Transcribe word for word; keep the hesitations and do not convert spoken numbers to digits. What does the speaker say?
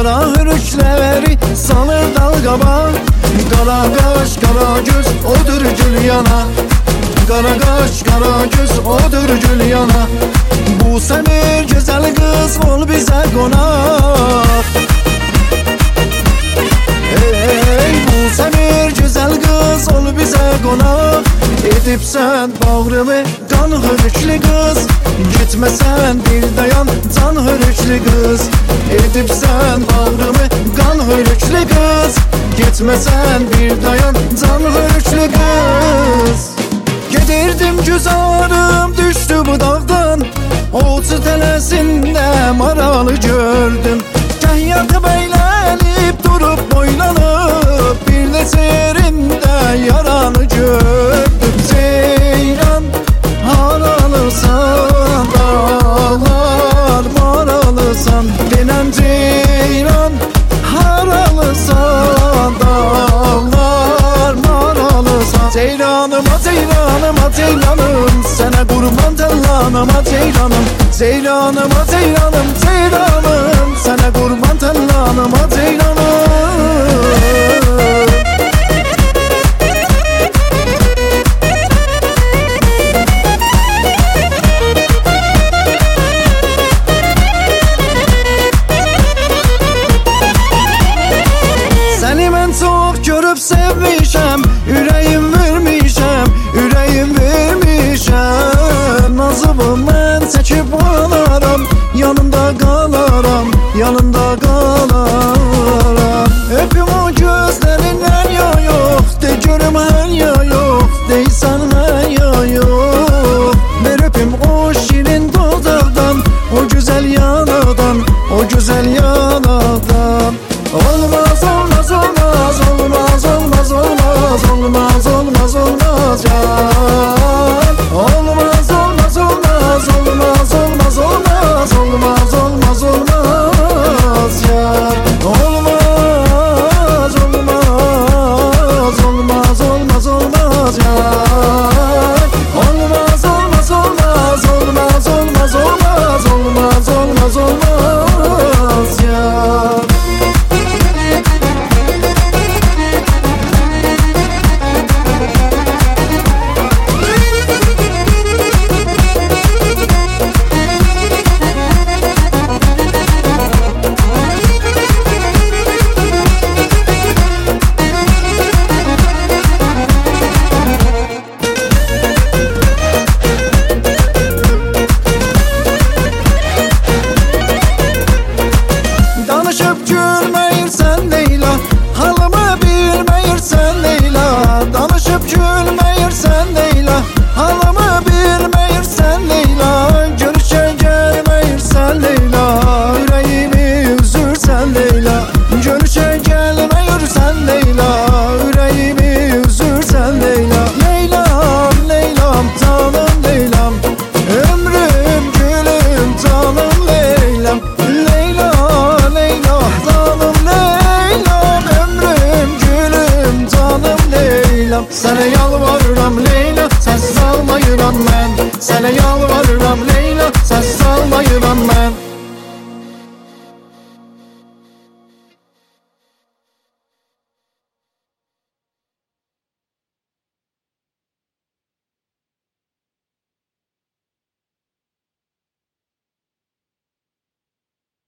Kara hürüşleri salır dalgama, kara kaş kara göz odur gül yana. Kara kaş kara göz odur gül yana. Bu seni güzel kız ol bize konak. Ey bu seni güzel kız ol bize konak. Edip sen bağrımı kan hürüşlü kız, gitmesen bir dayan can hürüşlü kız. Edip sen bağrımı kan hürüşlü kız, gitmesen bir dayan can hürüşlü kız. Gedirdim güzarım düştü bu dağdan, Oğuz'u telesinde maralı gördüm. Gah yatıp eğlenip durup boylanıp, bir de yerinde yaralı gördüm. Ceylan haralısan, dağlar maralısan, denen ceylan haralısan, dağlar maralısan. Ceylanıma ceylanıma ceylanım, sana kurban tellanıma ceylanım. Ceylanıma ceylanım ceylanım, sana kurban tellanıma ceylanım. Seni ben çok görüp sevmişem, yüreğim vermişem, yüreğim vermişem. Nazımı ben çekip alaram, yanında kalaram, yanında kalaram. Öpüm o gözlerinden ya yok, de görüm her ya yok, deysen her ya yok. Ver öpüm o şirin dudaktan, o güzel yanadan, o güzel yanadan. Olmaz olmaz olmaz olmaz olmaz olmaz olmaz olmaz olmaz ya. Olmaz olmaz olmaz olmaz olmaz olmaz olmaz olmaz olmaz ya. Olmaz olmaz olmaz olmaz olmaz ya. Olmaz olmaz olmaz olmaz olmaz olmaz olmaz olmaz olmaz ya. Danışıp gülmeyirsen Leyla, halımı bilmeyirsen Leyla. Danışıp gülmeyirsen Leyla, halımı bilmeyirsen Leyla. Görüşe gelmeyirsen Leyla, yüreğimi üzürsen Leyla. Görüşe gelmeyirsen Leyla, yüreğimi üzürsen Leyla. Leylam Leylam canım Leylam, ömrüm gülüm canım Leylam. Leyla Leyla canım Leylam, ömrüm gülüm canım Leylam. Sana